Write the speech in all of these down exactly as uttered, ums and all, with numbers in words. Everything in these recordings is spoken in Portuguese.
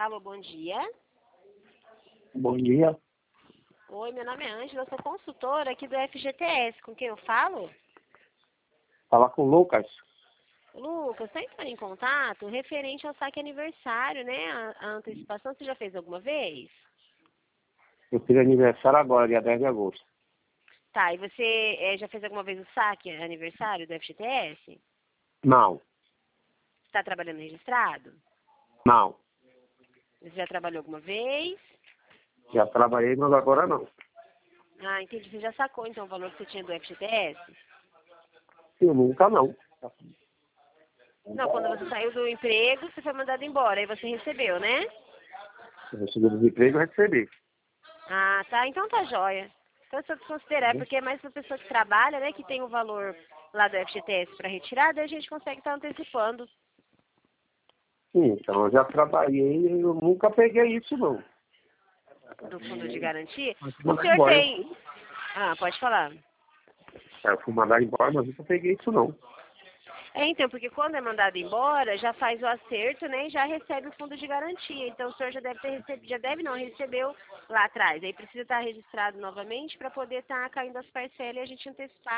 Alô, bom dia. Bom dia. Oi, meu nome é Ângela, eu sou consultora aqui do F G T S. Com quem eu falo? Fala com o Lucas. Lucas, está entrando em contato referente ao saque aniversário, né? A, a antecipação, você já fez alguma vez? Eu fiz aniversário agora, dia dez de agosto. Tá, e você eh, já fez alguma vez o saque aniversário do F G T S? Não, Está trabalhando registrado? não. Você já trabalhou alguma vez? Já trabalhei, mas agora não. Ah, entendi. Você já sacou, então, o valor que você tinha do F G T S? Eu nunca não. Não, quando você saiu do emprego, você foi mandado embora, aí você recebeu, né? Eu recebi o desemprego e recebi. Ah, tá. Então tá jóia. Então se eu desconsiderar, porque é mais pra pessoa que trabalha, né, que tem o valor lá do F G T S para retirar, daí a gente consegue estar antecipando. Sim, então eu já trabalhei e eu nunca peguei isso não. Do fundo de garantia. Eu fui O mandar senhor embora. tem... Ah, pode falar. Eu fui mandar embora, mas nunca peguei isso não. É, então, porque quando é mandado embora, já faz o acerto, né, e já recebe o fundo de garantia. Então o senhor já deve ter recebido, já deve não, recebeu lá atrás. Aí precisa estar registrado novamente para poder estar caindo as parcelas e a gente antecipar.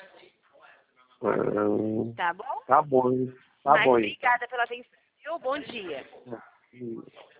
Ah, Tá bom? tá bom, hein? Tá Mas bom, hein? obrigada pela atenção. Viu? Bom dia. Hum.